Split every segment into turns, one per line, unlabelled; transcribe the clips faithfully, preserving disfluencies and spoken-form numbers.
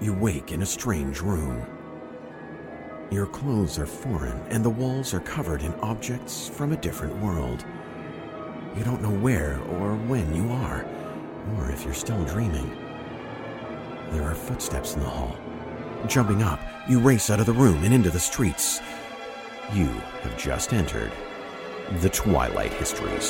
you wake in a strange room. Your clothes are foreign and the walls are covered in objects from a different world. You don't know where or when you are, or if you're still dreaming. There are footsteps in the hall. Jumping up, you race out of the room and into the streets. You have just entered the Twilight Histories.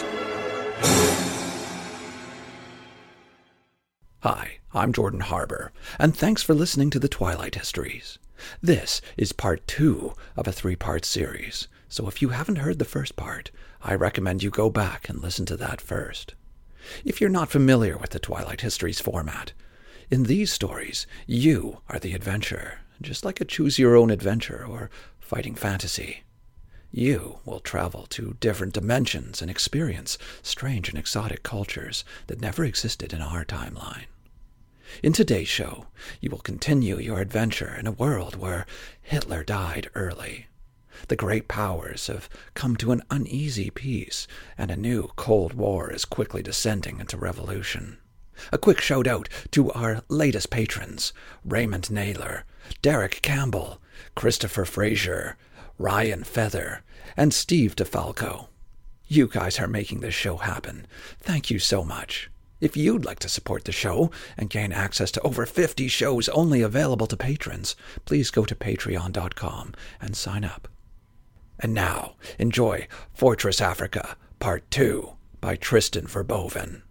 Hi, I'm Jordan Harbour, and thanks for listening to the Twilight Histories. This is part two of a three-part series, so if you haven't heard the first part, I recommend you go back and listen to that first. If you're not familiar with the Twilight Histories format, in these stories, you are the adventurer, just like a choose-your-own-adventure or fighting fantasy. You will travel to different dimensions and experience strange and exotic cultures that never existed in our timeline. In today's show, you will continue your adventure in a world where Hitler died early. The great powers have come to an uneasy peace, and a new Cold War is quickly descending into revolution. A quick shout-out to our latest patrons, Raymond Naylor, Derek Campbell, Christopher Fraser, Ryan Feather, and Steve DeFalco. You guys are making this show happen. Thank you so much. If you'd like to support the show and gain access to over fifty shows only available to patrons, please go to patreon dot com and sign up. And now, enjoy Fortress Africa, Part two by Tristan Verboven.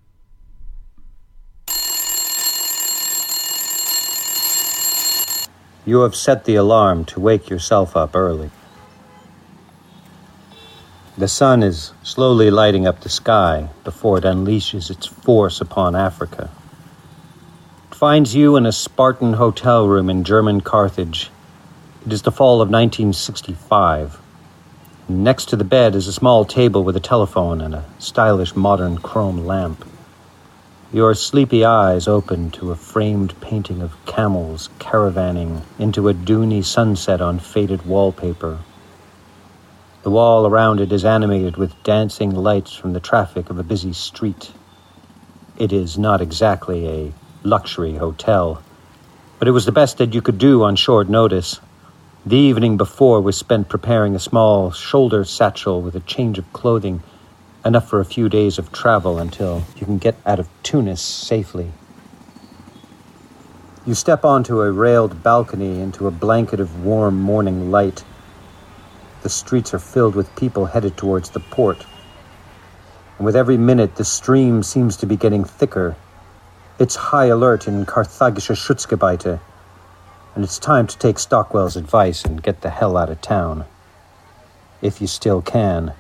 You have set the alarm to wake yourself up early. The sun is slowly lighting up the sky before it unleashes its force upon Africa. It finds you in a Spartan hotel room in German Carthage. It is the fall of nineteen sixty-five. Next to the bed is a small table with a telephone and a stylish modern chrome lamp. Your sleepy eyes open to a framed painting of camels caravanning into a duny sunset on faded wallpaper. The wall around it is animated with dancing lights from the traffic of a busy street. It is not exactly a luxury hotel, but it was the best that you could do on short notice. The evening before was spent preparing a small shoulder satchel with a change of clothing, enough for a few days of travel until you can get out of Tunis safely. You step onto a railed balcony into a blanket of warm morning light. The streets are filled with people headed towards the port. And with every minute, the stream seems to be getting thicker. It's high alert in Carthagische Schutzgebiete, and it's time to take Stockwell's advice and get the hell out of town. If you still can.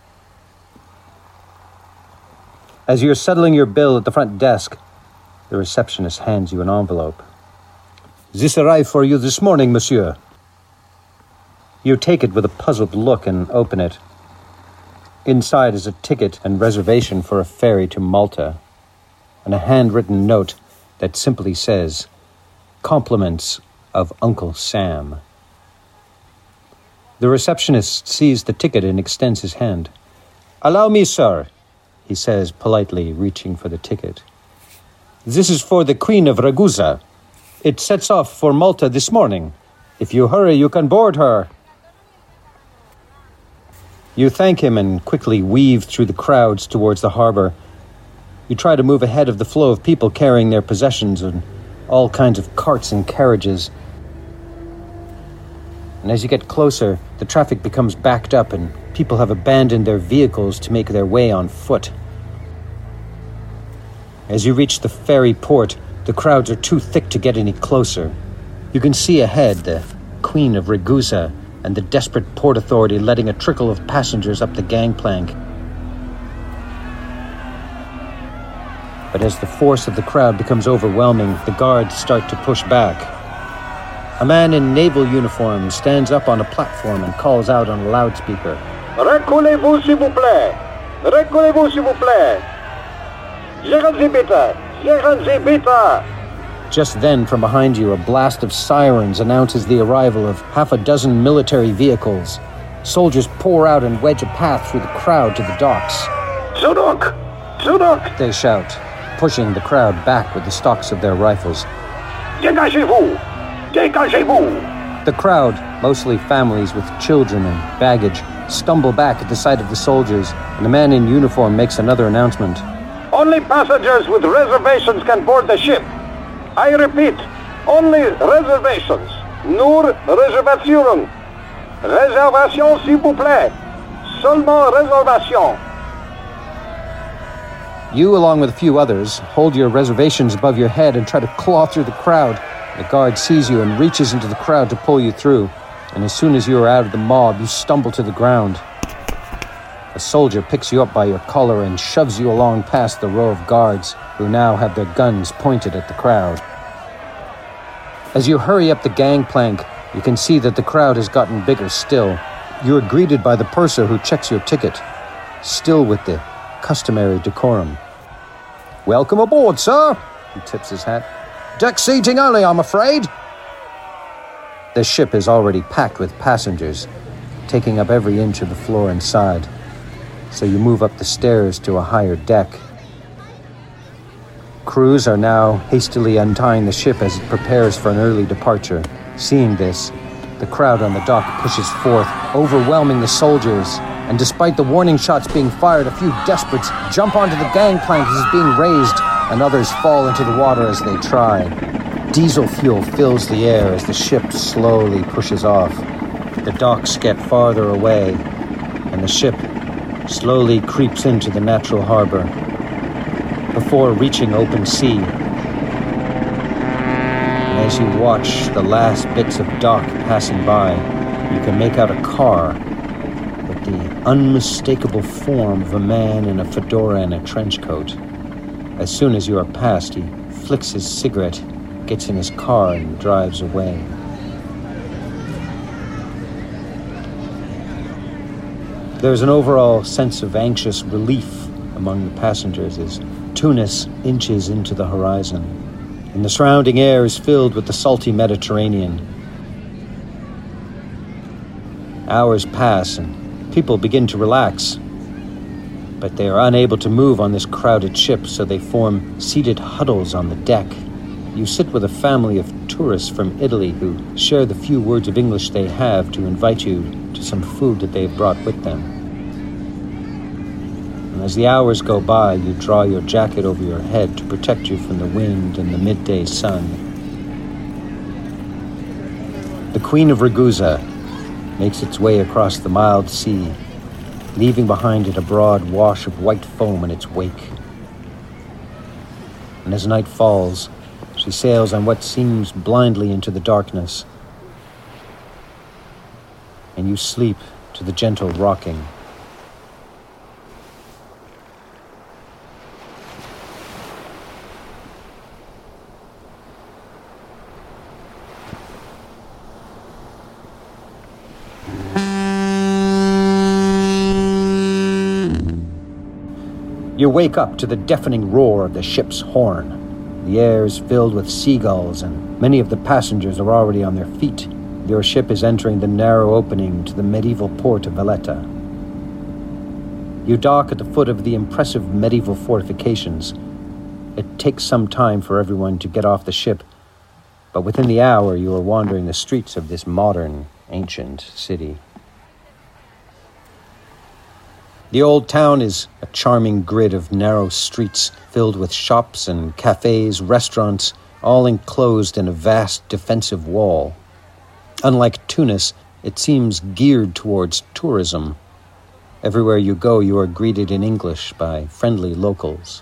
As you're settling your bill at the front desk, the receptionist hands you an envelope. "This arrived for you this morning, monsieur." You take it with a puzzled look and open it. Inside is a ticket and reservation for a ferry to Malta, and a handwritten note that simply says, "Compliments of Uncle Sam." The receptionist sees the ticket and extends his hand. "Allow me, sir," he says politely, reaching for the ticket. "This is for the Queen of Ragusa. It sets off for Malta this morning. If you hurry, you can board her." You thank him and quickly weave through the crowds towards the harbor. You try to move ahead of the flow of people carrying their possessions in all kinds of carts and carriages. And as you get closer, the traffic becomes backed up and people have abandoned their vehicles to make their way on foot. As you reach the ferry port, the crowds are too thick to get any closer. You can see ahead the Queen of Ragusa and the desperate port authority letting a trickle of passengers up the gangplank. But as the force of the crowd becomes overwhelming, the guards start to push back. A man in naval uniform stands up on a platform and calls out on a loudspeaker. "Reculez-vous, s'il vous plaît! Reculez-vous, s'il vous plaît! Gérant Zibita! Gérant Zibita!" Just then, from behind you, a blast of sirens announces the arrival of half a dozen military vehicles. Soldiers pour out and wedge a path through the crowd to the docks. "Zudok! Zudok!" they shout, pushing the crowd back with the stocks of their rifles. "Dégagez-vous! The crowd, mostly families with children and baggage, stumble back at the sight of the soldiers, and a man in uniform makes another announcement.
Only passengers with reservations can board the ship. I repeat, only reservations. Nur réservation. Réservation, s'il vous plaît. Seulement réservation.
You, along with a few others, hold your reservations above your head and try to claw through the crowd. The guard sees you and reaches into the crowd to pull you through, and as soon as you are out of the mob, you stumble to the ground. A soldier picks you up by your collar and shoves you along past the row of guards, who now have their guns pointed at the crowd. As you hurry up the gangplank, you can see that the crowd has gotten bigger still. You are greeted by the purser who checks your ticket, still with the customary decorum. "Welcome aboard, sir," he tips his hat. "Deck seating only, I'm afraid." The ship is already packed with passengers, taking up every inch of the floor inside, so you move up the stairs to a higher deck. Crews are now hastily untying the ship as it prepares for an early departure. Seeing this, the crowd on the dock pushes forth, overwhelming the soldiers, and despite the warning shots being fired, a few desperates jump onto the gangplank as it's being raised, and others fall into the water as they try. Diesel fuel fills the air as the ship slowly pushes off. The docks get farther away, and the ship slowly creeps into the natural harbor before reaching open sea. And as you watch the last bits of dock passing by, you can make out a car with the unmistakable form of a man in a fedora and a trench coat. As soon as you are past, he flicks his cigarette, gets in his car, and drives away. There's an overall sense of anxious relief among the passengers as Tunis inches into the horizon, and the surrounding air is filled with the salty Mediterranean. Hours pass, and people begin to relax, but they are unable to move on this crowded ship, so they form seated huddles on the deck. You sit with a family of tourists from Italy who share the few words of English they have to invite you to some food that they have brought with them. And as the hours go by, you draw your jacket over your head to protect you from the wind and the midday sun. The Queen of Ragusa makes its way across the mild sea, leaving behind it a broad wash of white foam in its wake. And as night falls, she sails on what seems blindly into the darkness, and you sleep to the gentle rocking. You wake up to the deafening roar of the ship's horn. The air is filled with seagulls, and many of the passengers are already on their feet. Your ship is entering the narrow opening to the medieval port of Valletta. You dock at the foot of the impressive medieval fortifications. It takes some time for everyone to get off the ship, but within the hour you are wandering the streets of this modern, ancient city. The old town is a charming grid of narrow streets filled with shops and cafes, restaurants, all enclosed in a vast defensive wall. Unlike Tunis, it seems geared towards tourism. Everywhere you go, you are greeted in English by friendly locals.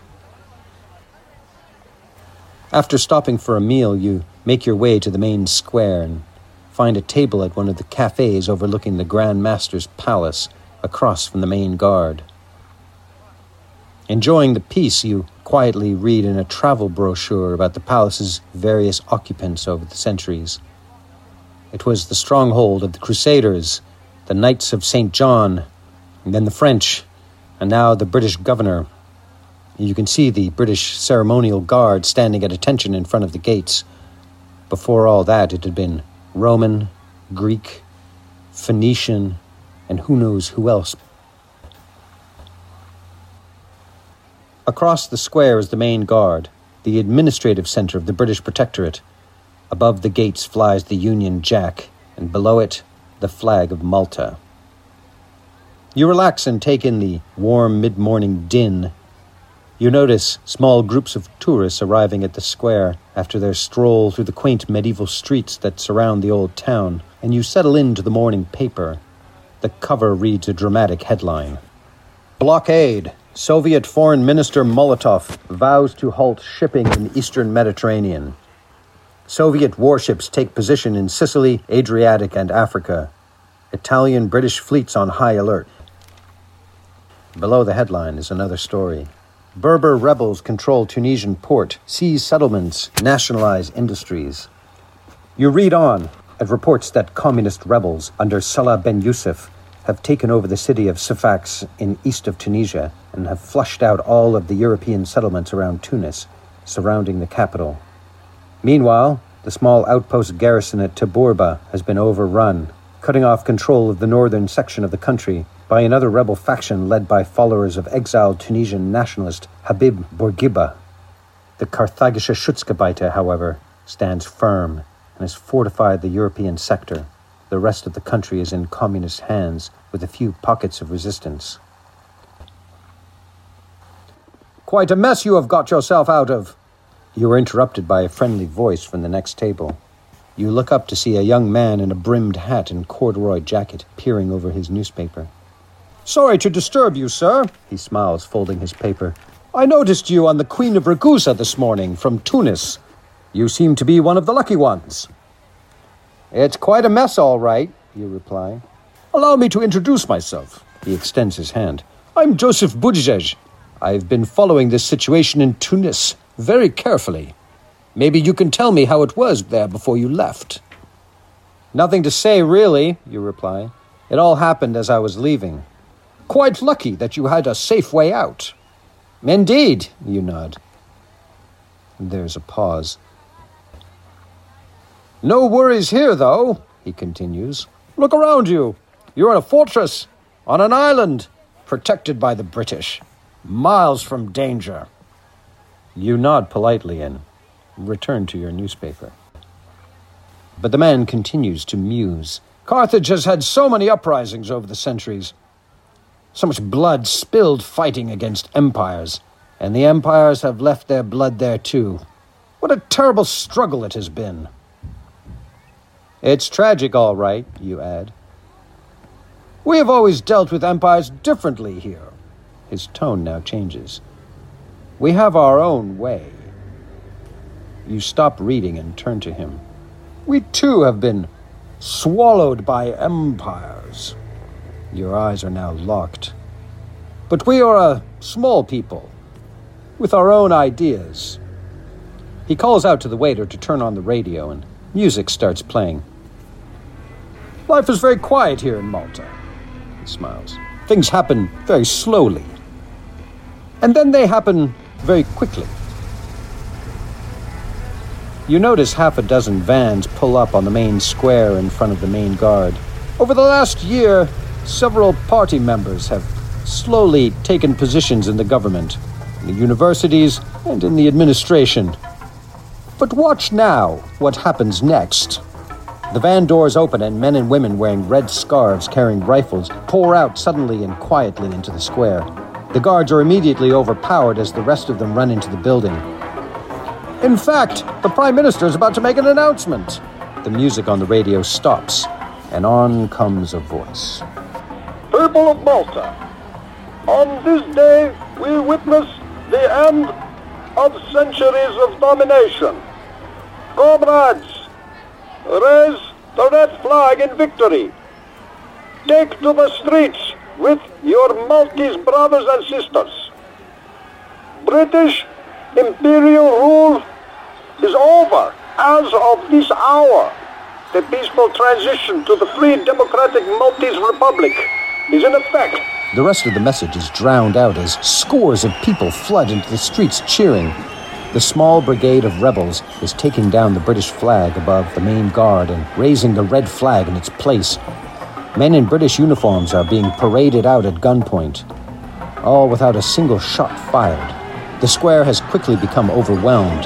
After stopping for a meal, you make your way to the main square and find a table at one of the cafes overlooking the Grand Master's palace, across from the main guard. Enjoying the peace, you quietly read in a travel brochure about the palace's various occupants over the centuries. It was the stronghold of the Crusaders, the Knights of Saint John, and then the French, and now the British governor. You can see the British ceremonial guard standing at attention in front of the gates. Before all that, it had been Roman, Greek, Phoenician, and who knows who else. Across the square is the main guard, the administrative center of the British Protectorate. Above the gates flies the Union Jack, and below it, the flag of Malta. You relax and take in the warm mid-morning din. You notice small groups of tourists arriving at the square after their stroll through the quaint medieval streets that surround the old town, and you settle into the morning paper. The cover reads a dramatic headline. Blockade. Soviet Foreign Minister Molotov vows to halt shipping in the Eastern Mediterranean. Soviet warships take position in Sicily, Adriatic, and Africa. Italian-British fleets on high alert. Below the headline is another story. Berber rebels control Tunisian port, seize settlements, nationalize industries. You read on. It reports that communist rebels under Salah Ben Youssef have taken over the city of Sfax in east of Tunisia and have flushed out all of the European settlements around Tunis, surrounding the capital. Meanwhile, the small outpost garrison at Tabourba has been overrun, cutting off control of the northern section of the country by another rebel faction led by followers of exiled Tunisian nationalist Habib Bourguiba. The Carthagische Schutzgebiete, however, stands firm and has fortified the European sector. The rest of the country is in communist hands, with a few pockets of resistance. Quite a mess you have got yourself out of. You are interrupted by a friendly voice from the next table. You look up to see a young man in a brimmed hat and corduroy jacket peering over his newspaper. Sorry to disturb you, sir, he smiles, folding his paper. I noticed you on the Queen of Ragusa this morning from Tunis. You seem to be one of the lucky ones. It's quite a mess, all right, you reply. Allow me to introduce myself. He extends his hand. I'm Joseph Buttigieg. I've been following this situation in Tunis very carefully. Maybe you can tell me how it was there before you left. Nothing to say, really, you reply. It all happened as I was leaving. Quite lucky that you had a safe way out. Indeed, you nod. There's a pause. No worries here, though, he continues. Look around you. You're in a fortress, on an island, protected by the British, miles from danger. You nod politely and return to your newspaper. But the man continues to muse. Carthage has had so many uprisings over the centuries. So much blood spilled fighting against empires, and the empires have left their blood there too. What a terrible struggle it has been. It's tragic, all right, you add. We have always dealt with empires differently here. His tone now changes. We have our own way. You stop reading and turn to him. We too have been swallowed by empires. Your eyes are now locked. But we are a small people, with our own ideas. He calls out to the waiter to turn on the radio, and music starts playing. Life is very quiet here in Malta, he smiles. Things happen very slowly. And then they happen very quickly. You notice half a dozen vans pull up on the main square in front of the main guard. Over the last year, several party members have slowly taken positions in the government, in the universities, and in the administration. But watch now what happens next. The van doors open and men and women wearing red scarves carrying rifles pour out suddenly and quietly into the square. The guards are immediately overpowered as the rest of them run into the building. In fact, the Prime Minister is about to make an announcement. The music on the radio stops, and on comes a voice.
People of Malta, on this day we witness the end of centuries of domination. Comrades, raise the red flag in victory. Take to the streets with your Maltese brothers and sisters. British imperial rule is over as of this hour. The peaceful transition to the free democratic Maltese Republic is in effect.
The rest of the message is drowned out as scores of people flood into the streets cheering. The small brigade of rebels is taking down the British flag above the main guard and raising the red flag in its place. Men in British uniforms are being paraded out at gunpoint, all without a single shot fired. The square has quickly become overwhelmed.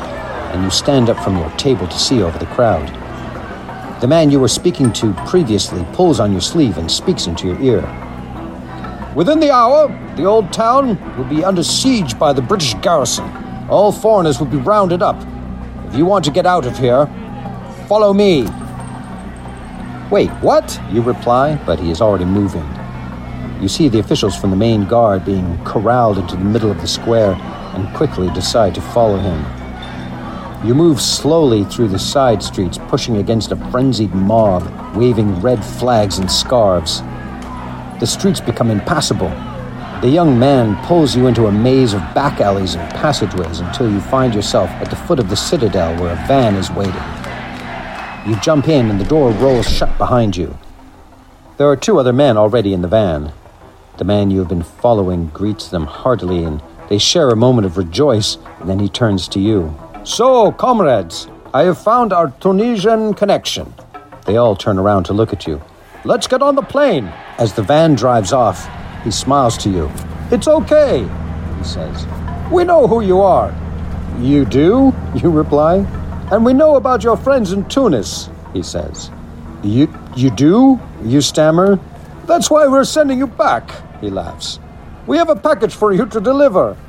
and you stand up from your table to see over the crowd. The man you were speaking to previously pulls on your sleeve and speaks into your ear. Within the hour, the old town will be under siege by the British garrison. All foreigners will be rounded up. If you want to get out of here, follow me. Wait, what? You reply, but he is already moving. You see the officials from the main guard being corralled into the middle of the square and quickly decide to follow him. You move slowly through the side streets, pushing against a frenzied mob, waving red flags and scarves. The streets become impassable. The young man pulls you into a maze of back alleys and passageways until you find yourself at the foot of the citadel where a van is waiting. You jump in and the door rolls shut behind you. There are two other men already in the van. The man you have been following greets them heartily and they share a moment of rejoice, and then he turns to you. So, comrades, I have found our Tunisian connection. They all turn around to look at you. Let's get on the plane. As the van drives off, he smiles to you. It's okay, he says. We know who you are. You do? You reply. And we know about your friends in Tunis, he says. You, you do? You stammer. That's why we're sending you back, he laughs. We have a package for you to deliver.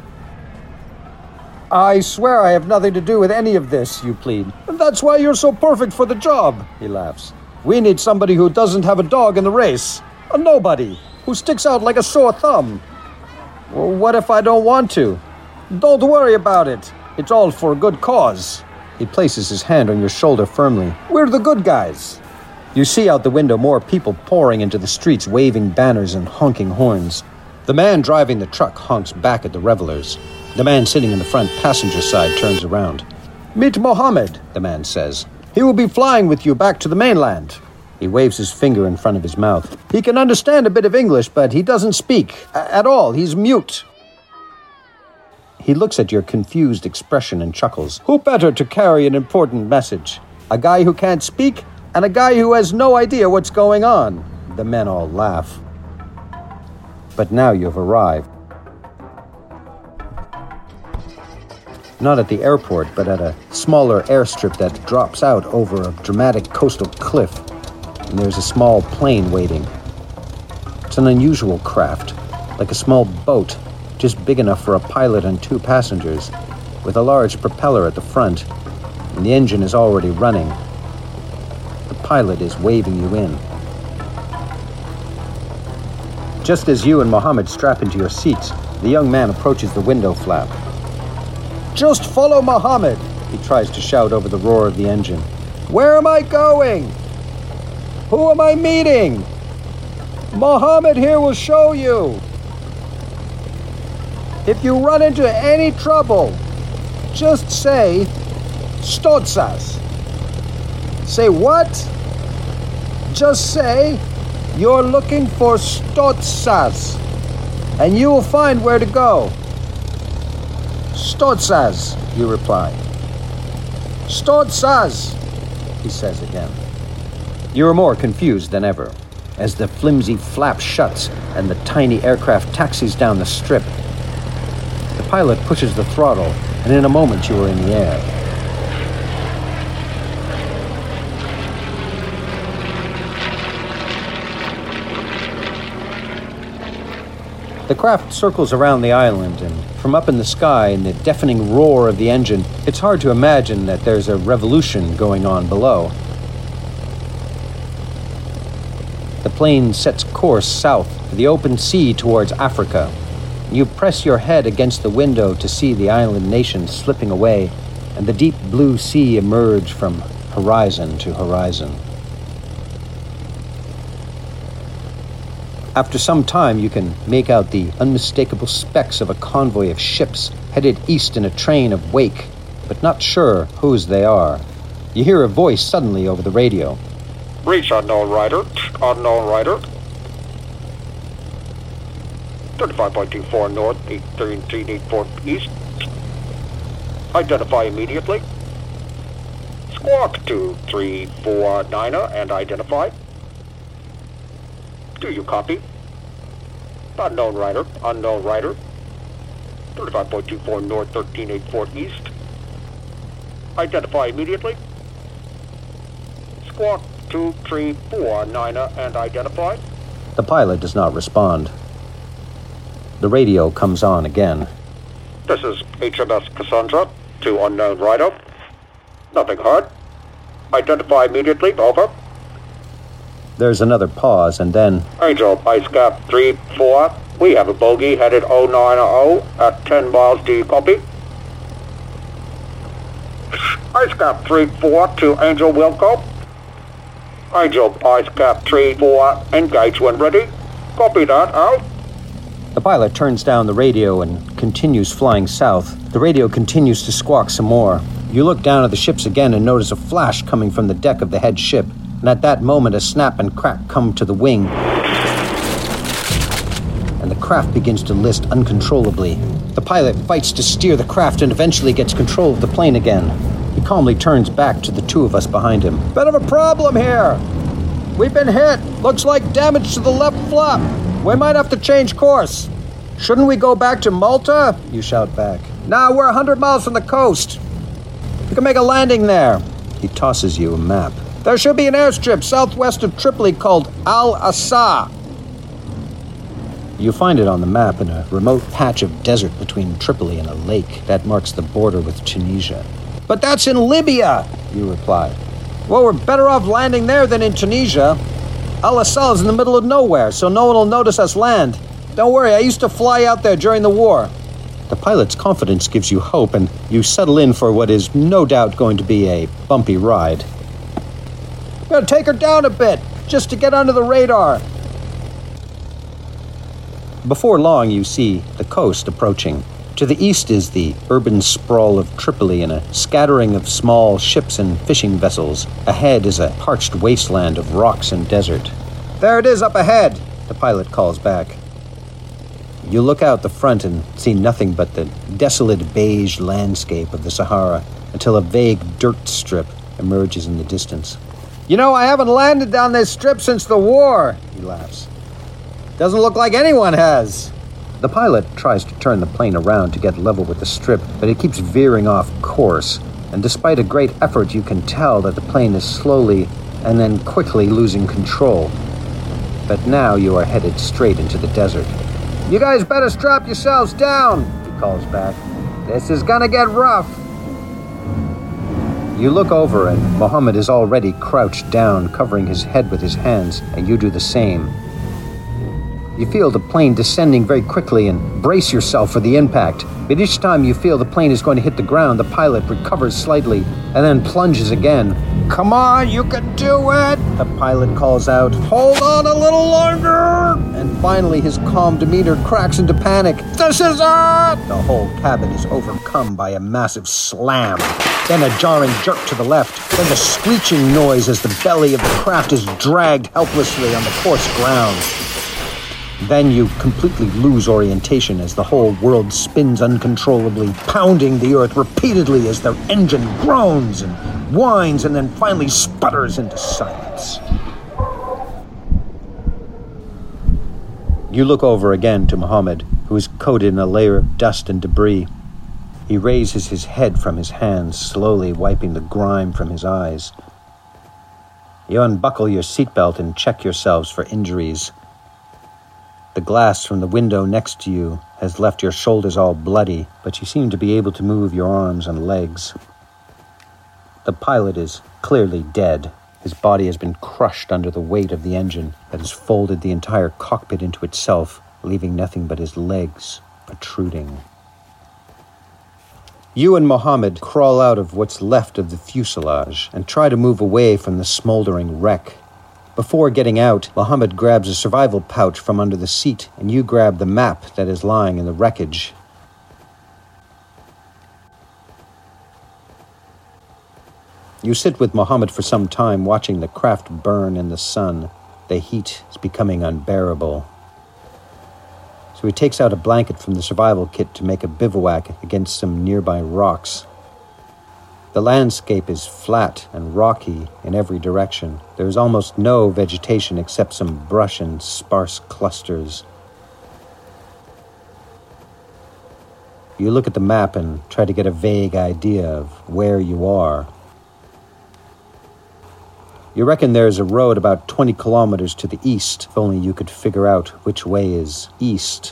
I swear I have nothing to do with any of this, you plead. And that's why you're so perfect for the job, he laughs. We need somebody who doesn't have a dog in the race. A nobody, who sticks out like a sore thumb. Well, what if I don't want to? Don't worry about it. It's all for a good cause. He places his hand on your shoulder firmly. We're the good guys. You see out the window more people pouring into the streets, waving banners and honking horns. The man driving the truck honks back at the revelers. The man sitting in the front passenger side turns around. Meet Mohammed, the man says. He will be flying with you back to the mainland. He waves his finger in front of his mouth. He can understand a bit of English, but he doesn't speak a- at all. He's mute. He looks at your confused expression and chuckles. Who better to carry an important message? A guy who can't speak and a guy who has no idea what's going on. The men all laugh. But now you've arrived. Not at the airport, but at a smaller airstrip that drops out over a dramatic coastal cliff. And there's a small plane waiting. It's an unusual craft, like a small boat, just big enough for a pilot and two passengers, with a large propeller at the front, and the engine is already running. The pilot is waving you in. Just as you and Mohammed strap into your seats, the young man approaches the window flap. Just follow Mohammed, he tries to shout over the roar of the engine. Where am I going? Who am I meeting? Mohammed here will show you. If you run into any trouble, just say, Stotsas. Say what? Just say, you're looking for Stotsas, and you will find where to go. Stotsas, you reply. Stotsas, he says again. You are more confused than ever, as the flimsy flap shuts and the tiny aircraft taxis down the strip. The pilot pushes the throttle, and in a moment you are in the air. The craft circles around the island, and from up in the sky, in the deafening roar of the engine, it's hard to imagine that there's a revolution going on below. The plane sets course south to the open sea towards Africa. You press your head against the window to see the island nation slipping away, and the deep blue sea emerge from horizon to horizon. After some time, you can make out the unmistakable specks of a convoy of ships headed east in a train of wake, but not sure whose they are. You hear a voice suddenly over the radio.
Reach unknown rider, unknown rider. thirty-five point two four north, eight thirteen eighty-four east. Identify immediately. Squawk two three four niner and identify. Do you copy? Unknown rider, unknown rider. thirty-five point two four north, thirteen eighty-four east. Identify immediately. Squawk two three four, Niner, and identify.
The pilot does not respond. The radio comes on again.
This is H M S Cassandra to unknown rider. Nothing heard. Identify immediately, over.
There's another pause, and then...
Angel, Ice Cap three four. We have a bogey headed oh nine oh at ten miles. Do you copy? Ice Cap three four to Angel Wilco. Angel, Ice Cap three four, engage when ready. Copy that, out.
The pilot turns down the radio and continues flying south. The radio continues to squawk some more. You look down at the ships again and notice a flash coming from the deck of the head ship. And at that moment, a snap and crack come to the wing. And the craft begins to list uncontrollably. The pilot fights to steer the craft and eventually gets control of the plane again. He calmly turns back to the two of us behind him. Bit of a problem here. We've been hit. Looks like damage to the left flap. We might have to change course. Shouldn't we go back to Malta? You shout back. Nah, we're a hundred miles from the coast. We can make a landing there. He tosses you a map. There should be an airstrip southwest of Tripoli called Al-Assa. You find it on the map in a remote patch of desert between Tripoli and a lake that marks the border with Tunisia. But that's in Libya, you reply. Well, we're better off landing there than in Tunisia. Al-Assa is in the middle of nowhere, so no one will notice us land. Don't worry, I used to fly out there during the war. The pilot's confidence gives you hope, and you settle in for what is no doubt going to be a bumpy ride. We're gonna take her down a bit, just to get under the radar. Before long, you see the coast approaching. To the east is the urban sprawl of Tripoli and a scattering of small ships and fishing vessels. Ahead is a parched wasteland of rocks and desert. There it is up ahead, the pilot calls back. You look out the front and see nothing but the desolate beige landscape of the Sahara until a vague dirt strip emerges in the distance. You know, I haven't landed down this strip since the war, he laughs. Doesn't look like anyone has. The pilot tries to turn the plane around to get level with the strip, but it keeps veering off course, and despite a great effort, you can tell that the plane is slowly and then quickly losing control. But now you are headed straight into the desert. You guys better strap yourselves down, he calls back. This is gonna get rough. You look over and Mohammed is already crouched down, covering his head with his hands, and you do the same. You feel the plane descending very quickly and brace yourself for the impact. But each time you feel the plane is going to hit the ground, the pilot recovers slightly and then plunges again. Come on, you can do it, the pilot calls out. Hold on a little longer. And finally his calm demeanor cracks into panic. This is it! The whole cabin is overcome by a massive slam. Then a jarring jerk to the left. Then the screeching noise as the belly of the craft is dragged helplessly on the coarse ground. Then you completely lose orientation as the whole world spins uncontrollably, pounding the earth repeatedly as their engine groans and whines and then finally sputters into silence. You look over again to Mohammed, who is coated in a layer of dust and debris. He raises his head from his hands, slowly wiping the grime from his eyes. You unbuckle your seatbelt and check yourselves for injuries. The glass from the window next to you has left your shoulders all bloody, but you seem to be able to move your arms and legs. The pilot is clearly dead. His body has been crushed under the weight of the engine that has folded the entire cockpit into itself, leaving nothing but his legs protruding. You and Mohammed crawl out of what's left of the fuselage and try to move away from the smoldering wreck. Before getting out, Mohammed grabs a survival pouch from under the seat, and you grab the map that is lying in the wreckage. You sit with Mohammed for some time, watching the craft burn in the sun. The heat is becoming unbearable. So he takes out a blanket from the survival kit to make a bivouac against some nearby rocks. The landscape is flat and rocky in every direction. There is almost no vegetation except some brush and sparse clusters. You look at the map and try to get a vague idea of where you are. You reckon there's a road about twenty kilometers to the east, if only you could figure out which way is east.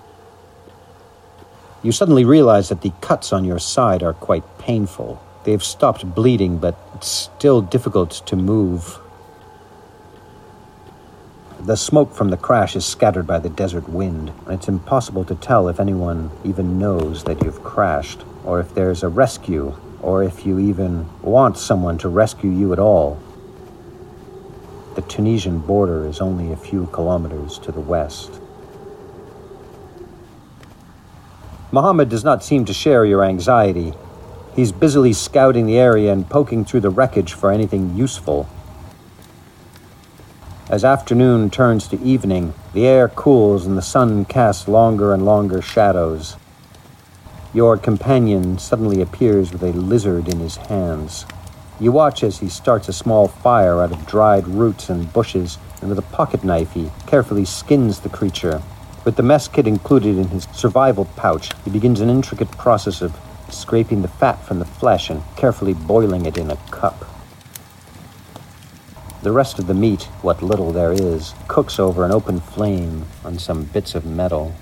You suddenly realize that the cuts on your side are quite painful. They've stopped bleeding, but it's still difficult to move. The smoke from the crash is scattered by the desert wind, and it's impossible to tell if anyone even knows that you've crashed, or if there's a rescue, or if you even want someone to rescue you at all. The Tunisian border is only a few kilometers to the west. Mohammed does not seem to share your anxiety. He's busily scouting the area and poking through the wreckage for anything useful. As afternoon turns to evening, the air cools and the sun casts longer and longer shadows. Your companion suddenly appears with a lizard in his hands. You watch as he starts a small fire out of dried roots and bushes, and with a pocket knife he carefully skins the creature. With the mess kit included in his survival pouch, he begins an intricate process of scraping the fat from the flesh and carefully boiling it in a cup. The rest of the meat, what little there is, cooks over an open flame on some bits of metal.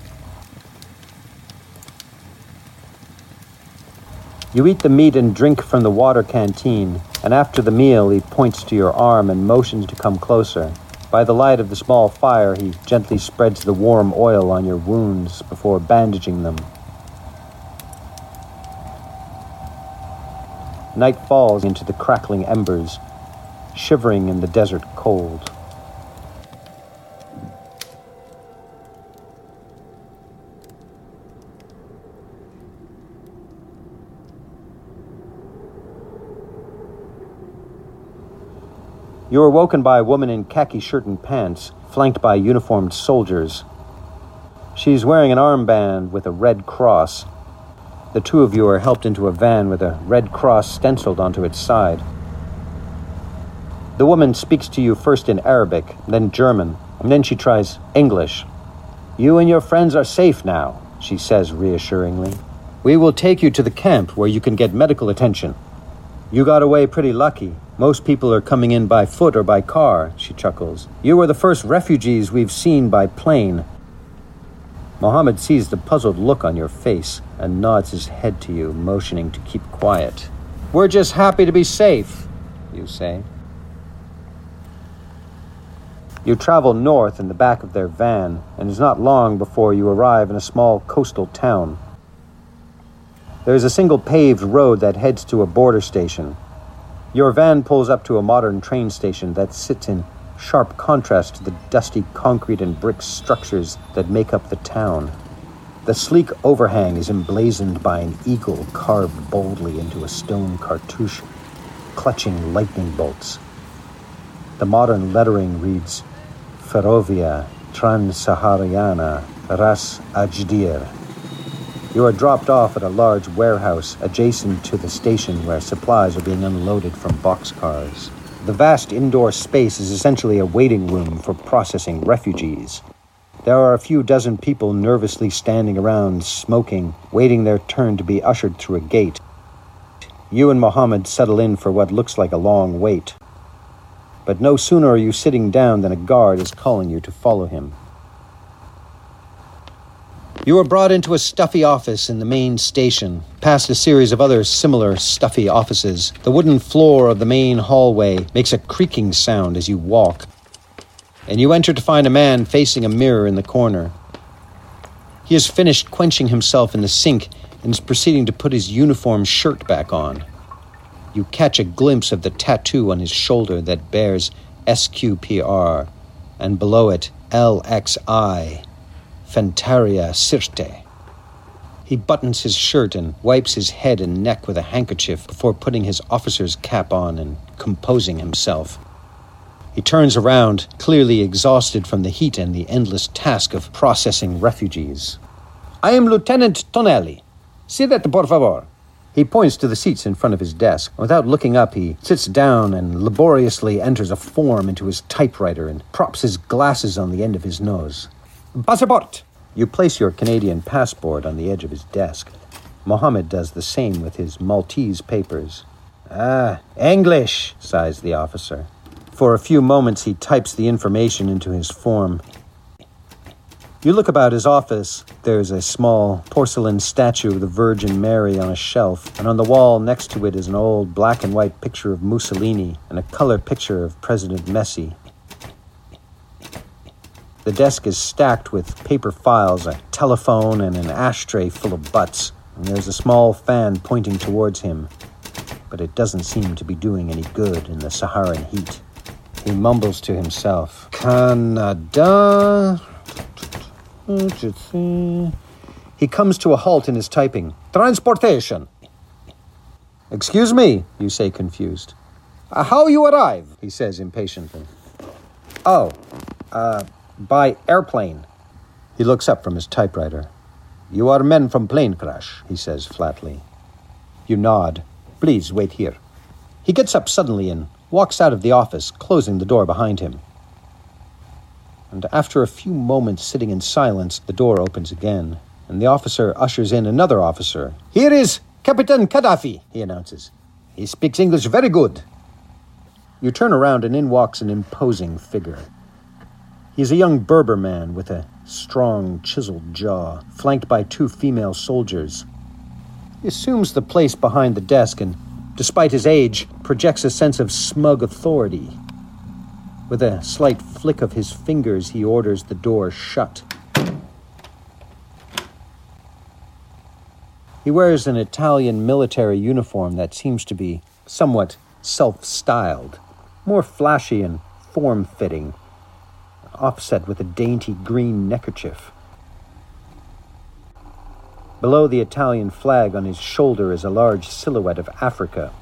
You eat the meat and drink from the water canteen, and after the meal he points to your arm and motions to come closer. By the light of the small fire, he gently spreads the warm oil on your wounds before bandaging them. Night falls into the crackling embers, shivering in the desert cold. You are woken by a woman in khaki shirt and pants, flanked by uniformed soldiers. She's wearing an armband with a red cross. The two of you are helped into a van with a red cross stenciled onto its side. The woman speaks to you first in Arabic, then German, and then she tries English. "You and your friends are safe now," she says reassuringly. "We will take you to the camp where you can get medical attention. You got away pretty lucky. Most people are coming in by foot or by car," she chuckles. "You were the first refugees we've seen by plane." Mohammed sees the puzzled look on your face and nods his head to you, motioning to keep quiet. "We're just happy to be safe," you say. You travel north in the back of their van, and it's not long before you arrive in a small coastal town. There is a single paved road that heads to a border station. Your van pulls up to a modern train station that sits in sharp contrast to the dusty concrete and brick structures that make up the town. The sleek overhang is emblazoned by an eagle carved boldly into a stone cartouche, clutching lightning bolts. The modern lettering reads, Ferrovia Trans-Sahariana Ras Ajdir. You are dropped off at a large warehouse adjacent to the station where supplies are being unloaded from boxcars. The vast indoor space is essentially a waiting room for processing refugees. There are a few dozen people nervously standing around, smoking, waiting their turn to be ushered through a gate. You and Mohammed settle in for what looks like a long wait. But no sooner are you sitting down than a guard is calling you to follow him. You are brought into a stuffy office in the main station, past a series of other similar stuffy offices. The wooden floor of the main hallway makes a creaking sound as you walk, and you enter to find a man facing a mirror in the corner. He has finished quenching himself in the sink and is proceeding to put his uniform shirt back on. You catch a glimpse of the tattoo on his shoulder that bears S Q P R, and below it L X I. Fentaria Sirte. He buttons his shirt and wipes his head and neck with a handkerchief before putting his officer's cap on and composing himself. He turns around, clearly exhausted from the heat and the endless task of processing refugees. "I am Lieutenant Tonelli. Siedete, por favor." He points to the seats in front of his desk. Without looking up, he sits down and laboriously enters a form into his typewriter and props his glasses on the end of his nose. "Passport," You place your Canadian passport on the edge of his desk. Mohammed does the same with his Maltese papers. Ah, English, sighs the officer. For a few moments, he types the information into his form. You look about his office. There's a small porcelain statue of the Virgin Mary on a shelf, and on the wall next to it is an old black and white picture of Mussolini and a color picture of President Messi. The desk is stacked with paper files, a telephone, and an ashtray full of butts, and there's a small fan pointing towards him, but it doesn't seem to be doing any good in the Saharan heat. He mumbles to himself, Canada... He comes to a halt in his typing. Transportation. Excuse me, you say confused. Uh, how you arrive? He says impatiently. Oh, uh, by airplane. He looks up from his typewriter. You are men from plane crash, he says flatly. You nod. Please wait here. He gets up suddenly and walks out of the office, closing the door behind him. And after a few moments sitting in silence, the door opens again, and the officer ushers in another officer. Here is Captain Gaddafi, he announces. He speaks English very good. You turn around and in walks an imposing figure. He's a young Berber man with a strong, chiseled jaw, flanked by two female soldiers. He assumes the place behind the desk and, despite his age, projects a sense of smug authority. With a slight flick of his fingers, he orders the door shut. He wears an Italian military uniform that seems to be somewhat self-styled, more flashy and form-fitting, offset with a dainty green neckerchief. Below the Italian flag on his shoulder is a large silhouette of Africa.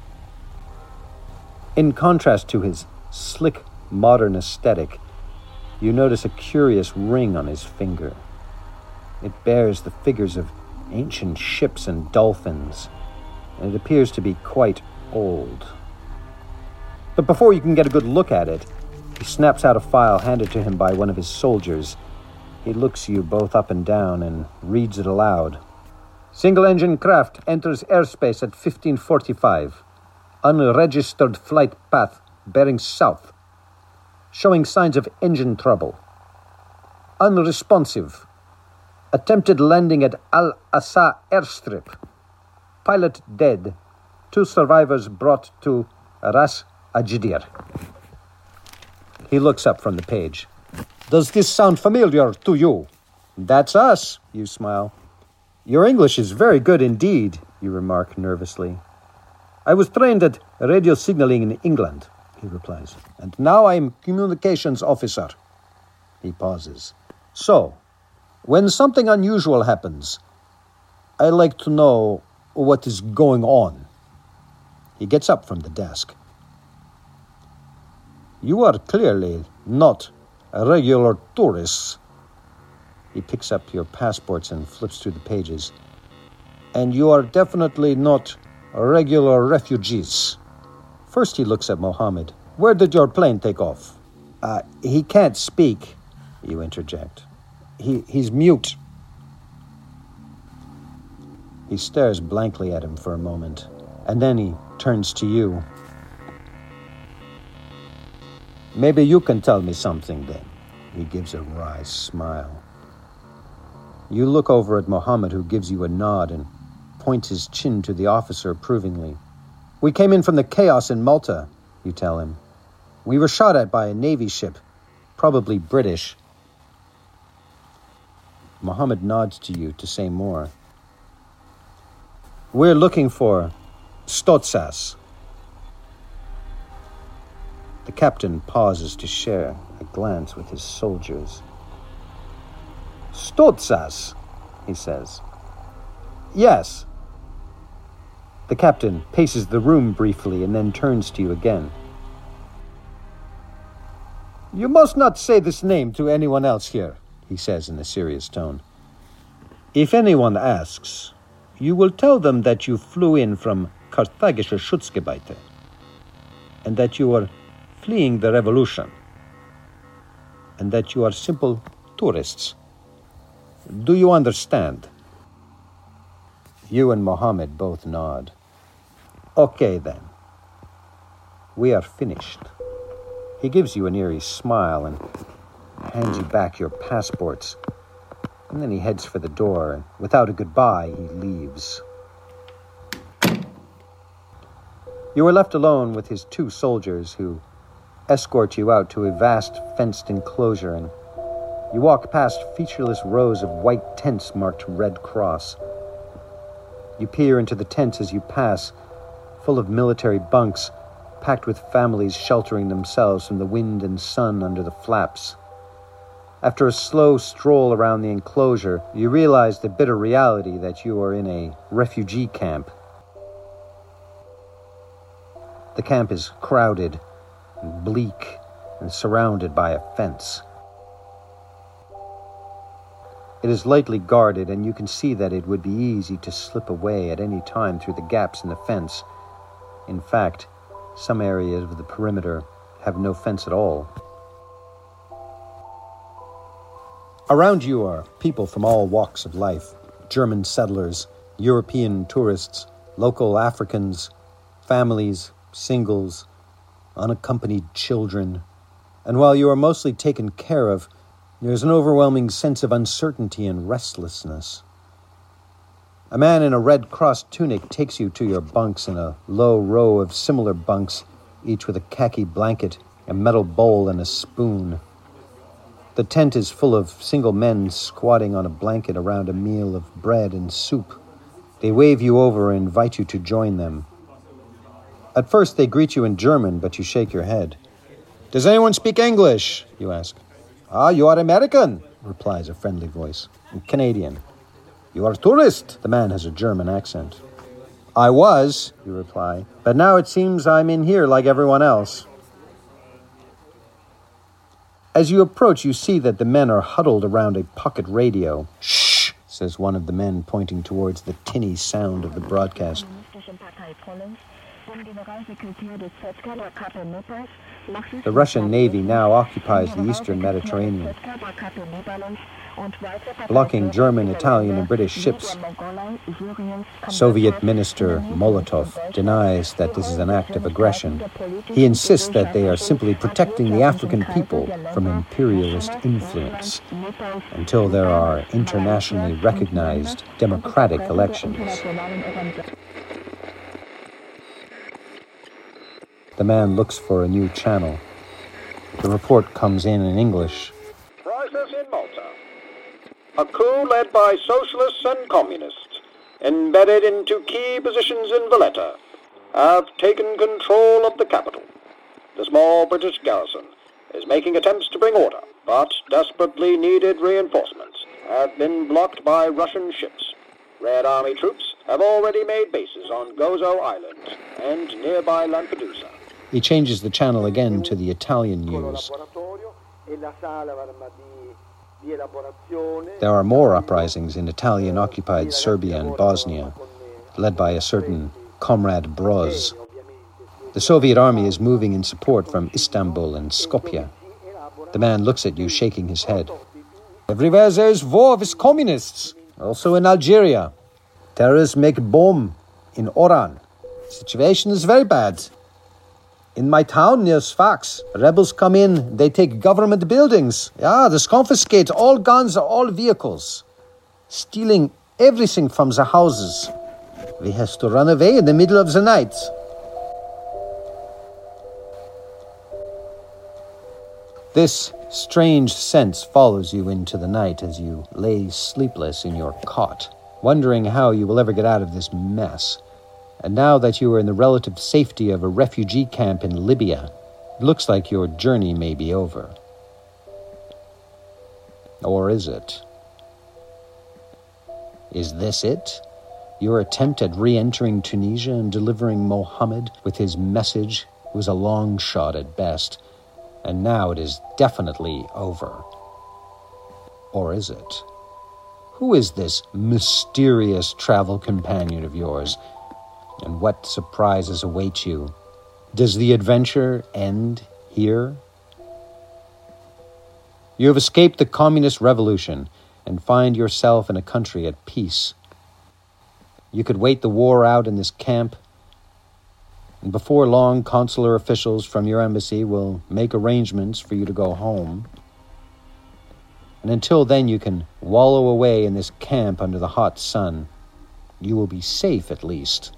In contrast to his slick, modern aesthetic, you notice a curious ring on his finger. It bears the figures of ancient ships and dolphins, and it appears to be quite old. But before you can get a good look at it, he snaps out a file handed to him by one of his soldiers. He looks you both up and down and reads it aloud. Single-engine craft enters airspace at fifteen forty-five. Unregistered flight path bearing south. Showing signs of engine trouble. Unresponsive. Attempted landing at Al-Asa airstrip. Pilot dead. Two survivors brought to Ras Ajidir. He looks up from the page. Does this sound familiar to you? That's us, you smile. Your English is very good indeed, you remark nervously. I was trained at radio signaling in England, he replies. And now I'm communications officer. He pauses. So, when something unusual happens, I like to know what is going on. He gets up from the desk. You are clearly not regular tourists. He picks up your passports and flips through the pages. And you are definitely not regular refugees. First he looks at Mohammed. Where did your plane take off? Uh, he can't speak, you interject. He he's mute. He stares blankly at him for a moment, and then he turns to you. Maybe you can tell me something then. He gives a wry smile. You look over at Mohammed, who gives you a nod and points his chin to the officer approvingly. We came in from the chaos in Malta, you tell him. We were shot at by a Navy ship, probably British. Mohammed nods to you to say more. We're looking for Stotsas. The captain pauses to share a glance with his soldiers. Stotsas, he says. Yes. The captain paces the room briefly and then turns to you again. You must not say this name to anyone else here, he says in a serious tone. If anyone asks, you will tell them that you flew in from Karthagische Schutzgebiete and that you are fleeing the revolution and that you are simple tourists. Do you understand? You and Mohammed both nod. Okay, then. We are finished. He gives you an eerie smile and hands you back your passports. And then he heads for the door, and without a goodbye, he leaves. You are left alone with his two soldiers who escort you out to a vast fenced enclosure, and you walk past featureless rows of white tents marked Red Cross. You peer into the tents as you pass, full of military bunks, packed with families sheltering themselves from the wind and sun under the flaps. After a slow stroll around the enclosure, you realize the bitter reality that you are in a refugee camp. The camp is crowded and bleak and surrounded by a fence. It is lightly guarded, and you can see that it would be easy to slip away at any time through the gaps in the fence. In fact, some areas of the perimeter have no fence at all. Around you are people from all walks of life: German settlers, European tourists, local Africans, families, singles, unaccompanied children. And while you are mostly taken care of, there's an overwhelming sense of uncertainty and restlessness. A man in a Red Cross tunic takes you to your bunks in a low row of similar bunks, each with a khaki blanket, a metal bowl, and a spoon. The tent is full of single men squatting on a blanket around a meal of bread and soup. They wave you over and invite you to join them. At first they greet you in German, but you shake your head. "Does anyone speak English?" you ask. "Ah, you are American," replies a friendly voice. "Canadian." "You are a tourist." The man has a German accent. "I was," you reply, "but now it seems I'm in here like everyone else." As you approach, you see that the men are huddled around a pocket radio. "Shh," says one of the men, pointing towards the tinny sound of the broadcast. The Russian Navy now occupies the eastern Mediterranean, blocking German, Italian, and British ships. Soviet Minister Molotov denies that this is an act of aggression. He insists that they are simply protecting the African people from imperialist influence until there are internationally recognized democratic elections. The man looks for a new channel. The report comes in in English.
Crisis in Malta. A coup led by socialists and communists, embedded into key positions in Valletta, have taken control of the capital. The small British garrison is making attempts to bring order, but desperately needed reinforcements have been blocked by Russian ships. Red Army troops have already made bases on Gozo Island and nearby Lampedusa.
He changes the channel again to the Italian news. There are more uprisings in Italian-occupied Serbia and Bosnia, led by a certain Comrade Broz. The Soviet army is moving in support from Istanbul and Skopje. The man looks at you, shaking his head. Everywhere there is war with communists, also in Algeria. Terrorists make a bomb in Oran. Situation is very bad. In my town near Sfax, rebels come in, they take government buildings. Yeah, they confiscate all guns, all vehicles, stealing everything from the houses. We have to run away in the middle of the night. This strange sense follows you into the night as you lay sleepless in your cot, wondering how you will ever get out of this mess. And now that you are in the relative safety of a refugee camp in Libya, it looks like your journey may be over. Or is it? Is this it? Your attempt at re-entering Tunisia and delivering Mohammed with his message was a long shot at best, and now it is definitely over. Or is it? Who is this mysterious travel companion of yours? And what surprises await you? Does the adventure end here? You have escaped the communist revolution and find yourself in a country at peace. You could wait the war out in this camp, and before long, consular officials from your embassy will make arrangements for you to go home. And until then, you can wallow away in this camp under the hot sun. You will be safe, at least.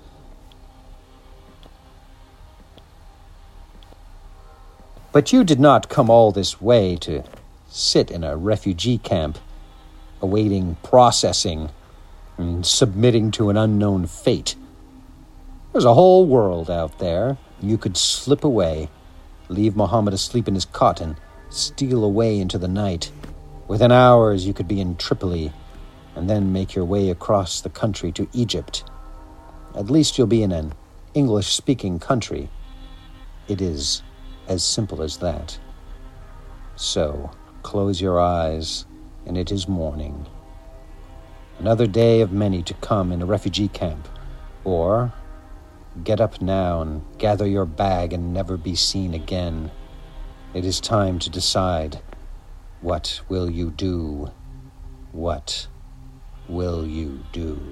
But you did not come all this way to sit in a refugee camp, awaiting processing and submitting to an unknown fate. There's a whole world out there. You could slip away, leave Muhammad asleep in his cot, and steal away into the night. Within hours, you could be in Tripoli, and then make your way across the country to Egypt. At least you'll be in an English-speaking country. It is as simple as that. So, close your eyes, and it is morning. Another day of many to come in a refugee camp. Or, get up now and gather your bag and never be seen again. It is time to decide. What will you do? What will you do?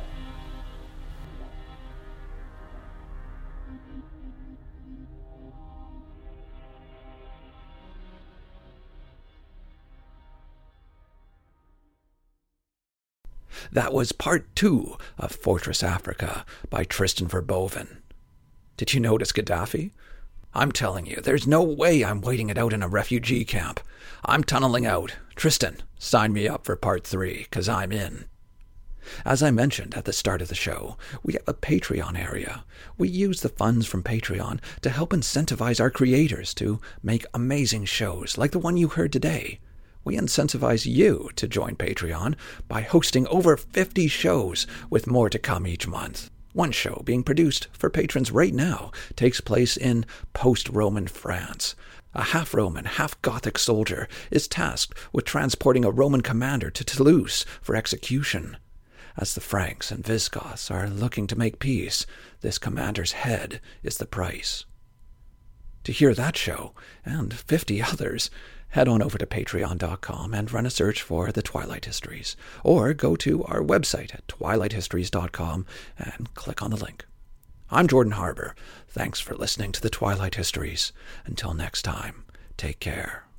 That was part two of Fortress Africa by Tristan Verboven. Did you notice Gaddafi? I'm telling you, there's no way I'm waiting it out in a refugee camp. I'm tunneling out. Tristan, sign me up for part three, because I'm in. As I mentioned at the start of the show, we have a Patreon area. We use the funds from Patreon to help incentivize our creators to make amazing shows like the one you heard today. We incentivize you to join Patreon by hosting over fifty shows with more to come each month. One show being produced for patrons right now takes place in post-Roman France. A half-Roman, half-Gothic soldier is tasked with transporting a Roman commander to Toulouse for execution. As the Franks and Visigoths are looking to make peace, this commander's head is the price. To hear that show, and fifty others, head on over to patreon dot com and run a search for The Twilight Histories, or go to our website at twilight histories dot com and click on the link. I'm Jordan Harbour. Thanks for listening to The Twilight Histories. Until next time, take care.